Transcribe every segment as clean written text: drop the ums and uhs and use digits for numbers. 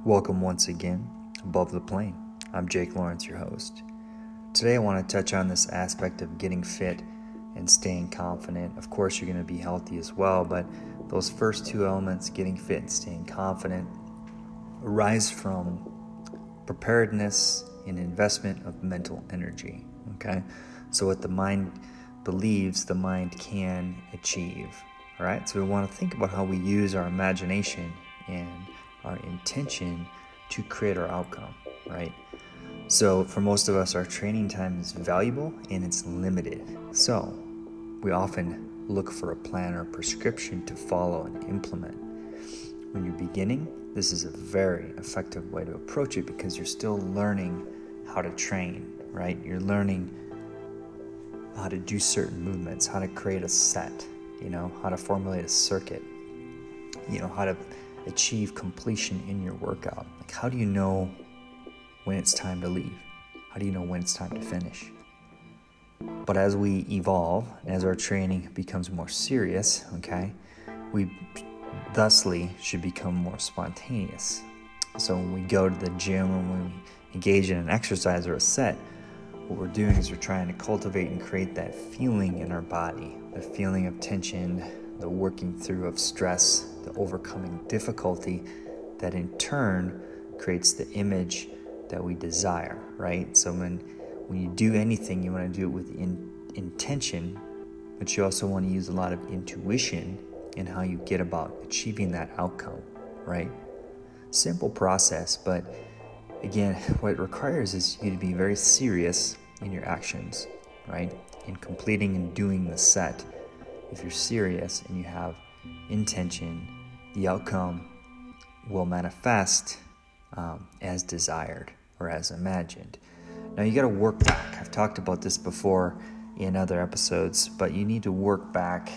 Welcome once again, Above the Plane. I'm Jake Lawrence, your host. Today I want to touch on this aspect of getting fit and staying confident. Of course, you're going to be healthy as well, but those first two elements, getting fit and staying confident, arise from preparedness and investment of mental energy, okay? So what the mind believes, the mind can achieve, all right? So we want to think about how we use our imagination and our intention to create our outcome, right? So for most of us, our training time is valuable and it's limited. So we often look for a plan or prescription to follow and implement. When you're beginning, this is a very effective way to approach it because you're still learning how to train, right? You're learning how to do certain movements, how to create a set, how to formulate a circuit, how to achieve completion in your workout. Like, how do you know when it's time to leave? How do you know when it's time to finish? But as we evolve, as our training becomes more serious, okay, we thusly should become more spontaneous. So when we go to the gym or when we engage in an exercise or a set, what we're doing is we're trying to cultivate and create that feeling in our body, the feeling of tension, the working through of stress, the overcoming difficulty that in turn creates the image that we desire, right? So when you do anything, you want to do it with intention, but you also want to use a lot of intuition in how you get about achieving that outcome, right? Simple process, but again, what it requires is you to be very serious in your actions, right? In completing and doing the set. If you're serious and you have intention, the outcome will manifest as desired or as imagined. Now you got to work back. I've talked about this before in other episodes, but you need to work back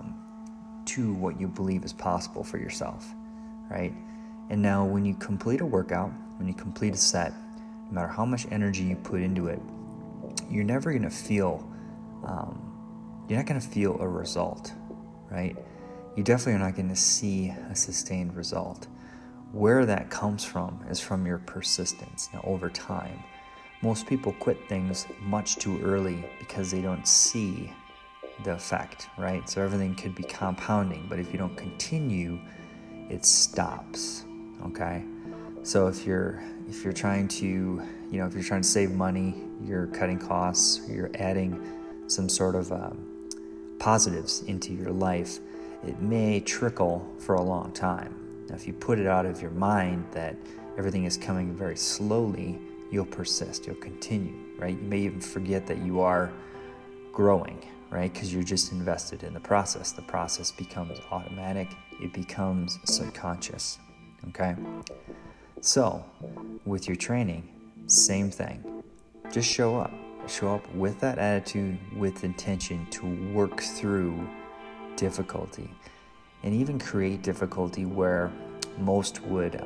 to what you believe is possible for yourself, right? And now when you complete a workout, when you complete a set, no matter how much energy you put into it, you're never going to feel, you're not going to feel a result, right? You definitely are not going to see a sustained result. Where that comes from is from your persistence. Now, over time, most people quit things much too early because they don't see the effect, right? So everything could be compounding, but if you don't continue, it stops, okay? So if you're trying to, if you're trying to save money, you're cutting costs, you're adding some sort of positives into your life, it may trickle for a long time. Now, if you put it out of your mind that everything is coming very slowly, you'll persist, you'll continue, right? You may even forget that you are growing, right? Because you're just invested in the process. The process becomes automatic, it becomes subconscious, okay? So, with your training, same thing. Just show up. Show up with that attitude, with intention to work through difficulty and even create difficulty where most would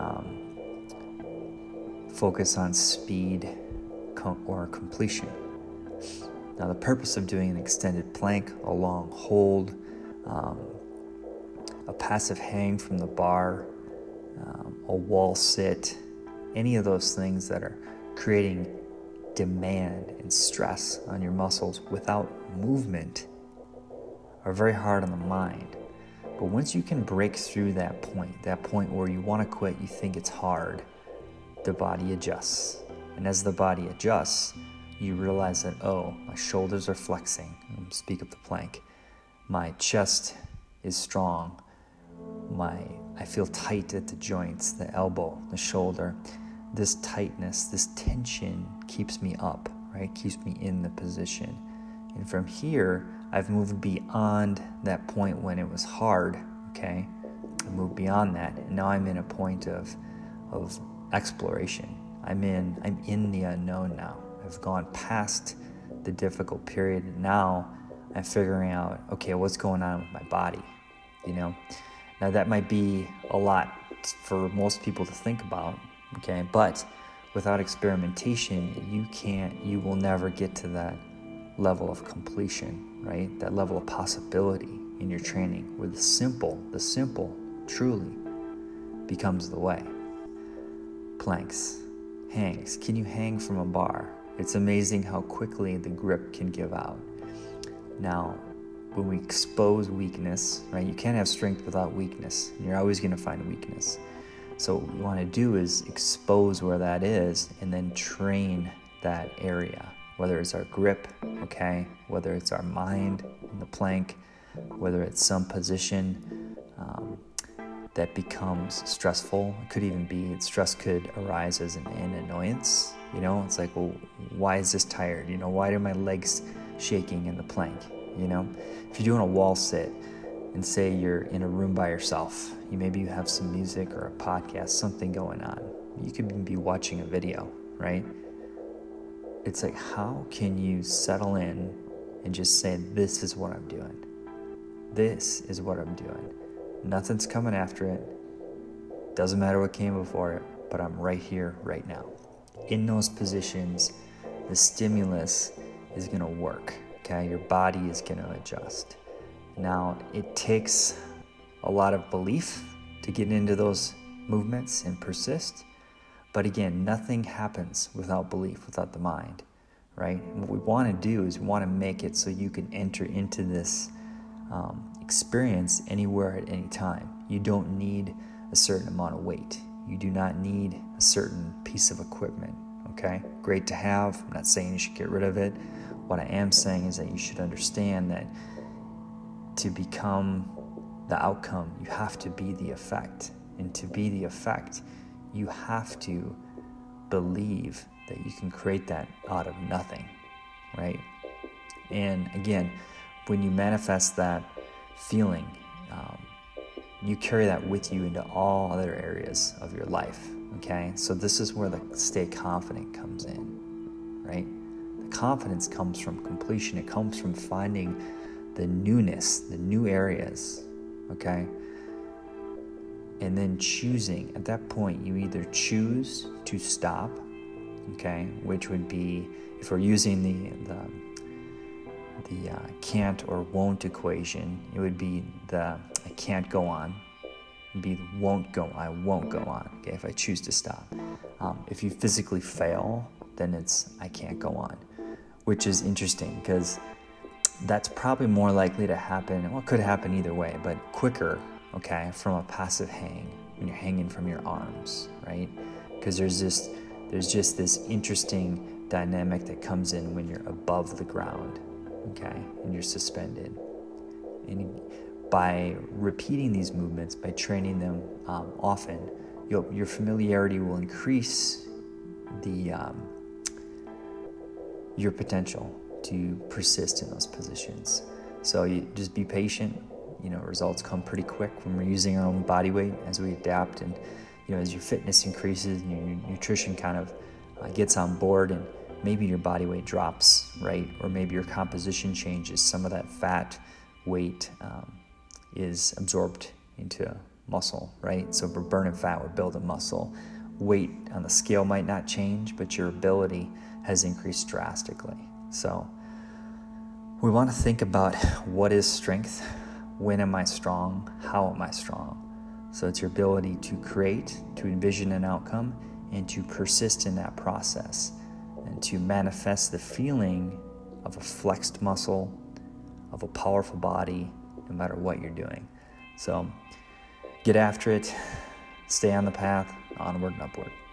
focus on speed or completion. Now, the purpose of doing an extended plank, a long hold, a passive hang from the bar, a wall sit, any of those things that are creating demand and stress on your muscles without movement are very hard on the mind. But once you can break through that point where you want to quit, you think it's hard, the body adjusts. And as the body adjusts, you realize that, my shoulders are flexing. Speak of the plank. My chest is strong. I feel tight at the joints, the elbow, the shoulder. This tightness, this tension keeps me up, right? Keeps me in the position. And from here, I've moved beyond that point when it was hard, okay? I moved beyond that, and now I'm in a point of exploration. I'm in the unknown now. I've gone past the difficult period, and now I'm figuring out, okay, what's going on with my body, Now that might be a lot for most people to think about, okay? But without experimentation, you will never get to that level of completion, right? That level of possibility in your training where the simple truly becomes the way. planks, hangs. Can you hang from a bar? It's amazing how quickly the grip can give out. Now, when we expose weakness, right, you can't have strength without weakness. You're always going to find weakness. So what we want to do is expose where that is and then train that area, whether it's our grip, okay, whether it's our mind in the plank, whether it's some position that becomes stressful. It could even be, stress could arise as an annoyance. It's like, well, why is this tired? Why are my legs shaking in the plank? If you're doing a wall sit and say you're in a room by yourself, maybe you have some music or a podcast, something going on. You could even be watching a video, right? It's like, how can you settle in and just say, this is what I'm doing? This is what I'm doing. Nothing's coming after it. Doesn't matter what came before it, but I'm right here, right now. In those positions, the stimulus is going to work, okay? Your body is going to adjust. Now, it takes a lot of belief to get into those movements and persist. But again, nothing happens without belief, without the mind, right? And what we want to do is we want to make it so you can enter into this experience anywhere at any time. You don't need a certain amount of weight. You do not need a certain piece of equipment, okay? Great to have. I'm not saying you should get rid of it. What I am saying is that you should understand that to become the outcome, you have to be the effect. And to be the effect, you have to believe that you can create that out of nothing, right? And again, when you manifest that feeling, you carry that with you into all other areas of your life, okay? So this is where the stay confident comes in, right? The confidence comes from completion. It comes from finding the newness, the new areas, okay? And then choosing. At that point, you either choose to stop, okay, which would be, if we're using the can't or won't equation, it would be the I can't go on. It would be the I won't go on, okay, if I choose to stop. If you physically fail, then it's I can't go on, which is interesting because that's probably more likely to happen, well, it could happen either way, but quicker, okay, from a passive hang, when you're hanging from your arms, right? Because there's just this interesting dynamic that comes in when you're above the ground, okay, and you're suspended. And by repeating these movements, by training them often, your familiarity will increase your potential to persist in those positions. So you just be patient. Results come pretty quick when we're using our own body weight as we adapt, and as your fitness increases and your nutrition kind of gets on board, and maybe your body weight drops, right? Or maybe your composition changes. Some of that fat weight is absorbed into muscle, right? So if we're burning fat, we're building muscle. Weight on the scale might not change, but your ability has increased drastically. So we want to think about what is strength, when am I strong, how am I strong? So it's your ability to create, to envision an outcome, and to persist in that process, and to manifest the feeling of a flexed muscle, of a powerful body, no matter what you're doing. So get after it, stay on the path, onward and upward.